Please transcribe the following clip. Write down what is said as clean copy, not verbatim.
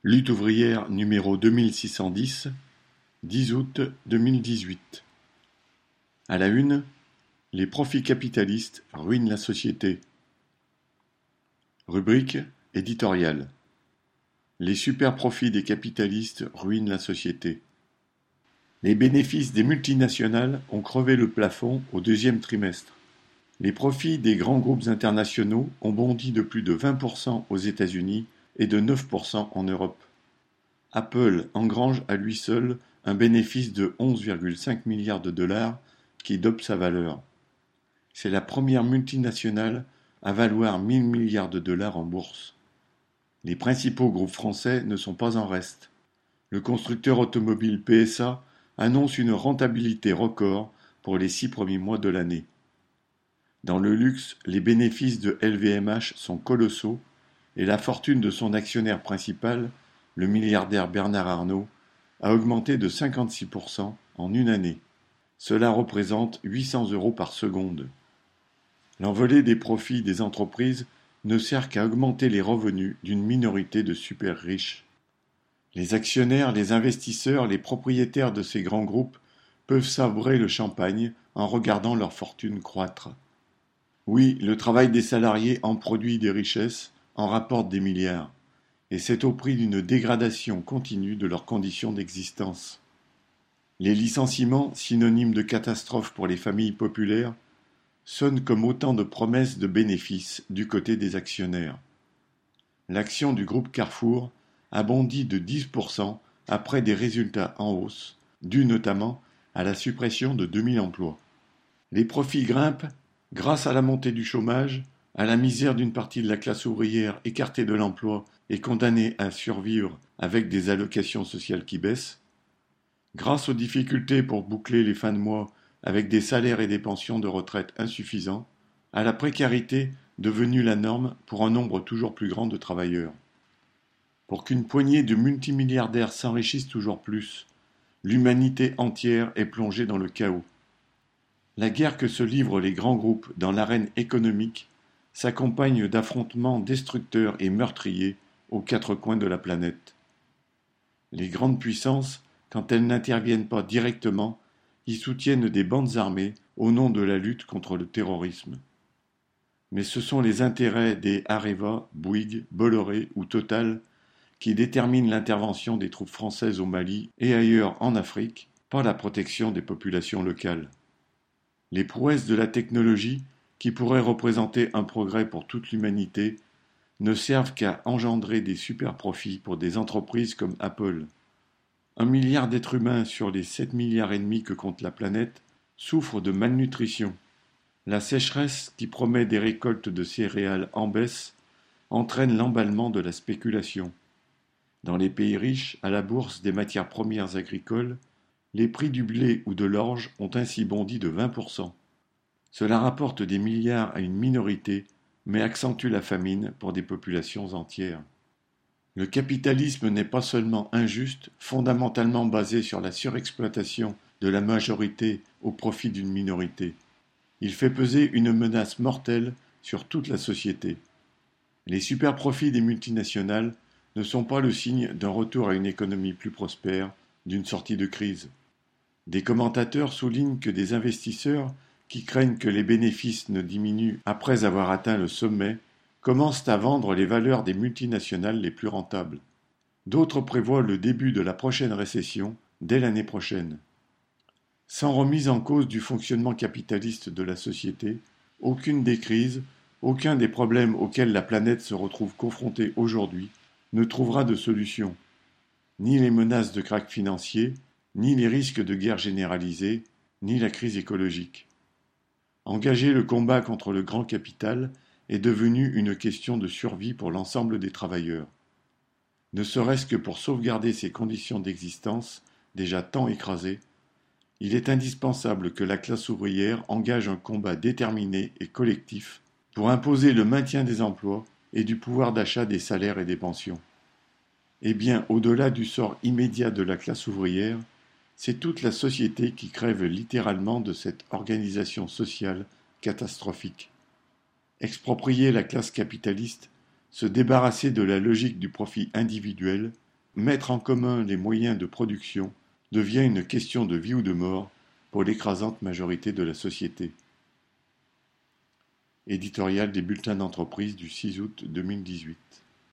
Lutte ouvrière numéro 2610, 10 août 2018. À la une, les profits capitalistes ruinent la société. Rubrique éditoriale. Les super-profits des capitalistes ruinent la société. Les bénéfices des multinationales ont crevé le plafond au deuxième trimestre. Les profits des grands groupes internationaux ont bondi de plus de 20% aux États-Unis et de 9% en Europe. Apple engrange à lui seul un bénéfice de 11,5 milliards de dollars qui dope sa valeur. C'est la première multinationale à valoir 1000 milliards de dollars en bourse. Les principaux groupes français ne sont pas en reste. Le constructeur automobile PSA annonce une rentabilité record pour les 6 premiers mois de l'année. Dans le luxe, les bénéfices de LVMH sont colossaux et la fortune de son actionnaire principal, le milliardaire Bernard Arnault, a augmenté de 56% en une année. Cela représente 800 € par seconde. L'envolée des profits des entreprises ne sert qu'à augmenter les revenus d'une minorité de super riches. Les actionnaires, les investisseurs, les propriétaires de ces grands groupes peuvent sabrer le champagne en regardant leur fortune croître. Oui, le travail des salariés en produit des richesses, en rapporte des milliards, et c'est au prix d'une dégradation continue de leurs conditions d'existence. Les licenciements, synonymes de catastrophe pour les familles populaires, sonnent comme autant de promesses de bénéfices du côté des actionnaires. L'action du groupe Carrefour a bondi de 10% après des résultats en hausse, dus notamment à la suppression de 2000 emplois. Les profits grimpent grâce à la montée du chômage, à la misère d'une partie de la classe ouvrière écartée de l'emploi et condamnée à survivre avec des allocations sociales qui baissent, grâce aux difficultés pour boucler les fins de mois avec des salaires et des pensions de retraite insuffisants, à la précarité devenue la norme pour un nombre toujours plus grand de travailleurs. Pour qu'une poignée de multimilliardaires s'enrichissent toujours plus, l'humanité entière est plongée dans le chaos. La guerre que se livrent les grands groupes dans l'arène économique s'accompagne d'affrontements destructeurs et meurtriers aux quatre coins de la planète. Les grandes puissances, quand elles n'interviennent pas directement, y soutiennent des bandes armées au nom de la lutte contre le terrorisme. Mais ce sont les intérêts des Areva, Bouygues, Bolloré ou Total qui déterminent l'intervention des troupes françaises au Mali et ailleurs en Afrique, pas la protection des populations locales. Les prouesses de la technologie, qui pourraient représenter un progrès pour toute l'humanité, ne servent qu'à engendrer des super-profits pour des entreprises comme Apple. 1 milliard d'êtres humains sur les 7 milliards et demi que compte la planète souffrent de malnutrition. La sécheresse, qui promet des récoltes de céréales en baisse, entraîne l'emballement de la spéculation. Dans les pays riches, à la bourse des matières premières agricoles, les prix du blé ou de l'orge ont ainsi bondi de 20%. Cela rapporte des milliards à une minorité, mais accentue la famine pour des populations entières. Le capitalisme n'est pas seulement injuste, fondamentalement basé sur la surexploitation de la majorité au profit d'une minorité. Il fait peser une menace mortelle sur toute la société. Les super-profits des multinationales ne sont pas le signe d'un retour à une économie plus prospère, d'une sortie de crise. Des commentateurs soulignent que des investisseurs qui craignent que les bénéfices ne diminuent après avoir atteint le sommet commencent à vendre les valeurs des multinationales les plus rentables. D'autres prévoient le début de la prochaine récession dès l'année prochaine. Sans remise en cause du fonctionnement capitaliste de la société, aucune des crises, aucun des problèmes auxquels la planète se retrouve confrontée aujourd'hui ne trouvera de solution. Ni les menaces de krach financier, ni les risques de guerre généralisée, ni la crise écologique. Engager le combat contre le grand capital est devenu une question de survie pour l'ensemble des travailleurs. Ne serait-ce que pour sauvegarder ces conditions d'existence, déjà tant écrasées, il est indispensable que la classe ouvrière engage un combat déterminé et collectif pour imposer le maintien des emplois et du pouvoir d'achat des salaires et des pensions. Eh bien, au-delà du sort immédiat de la classe ouvrière, c'est toute la société qui crève littéralement de cette organisation sociale catastrophique. Exproprier la classe capitaliste, se débarrasser de la logique du profit individuel, mettre en commun les moyens de production devient une question de vie ou de mort pour l'écrasante majorité de la société. Éditorial des bulletins d'entreprise du 6 août 2018.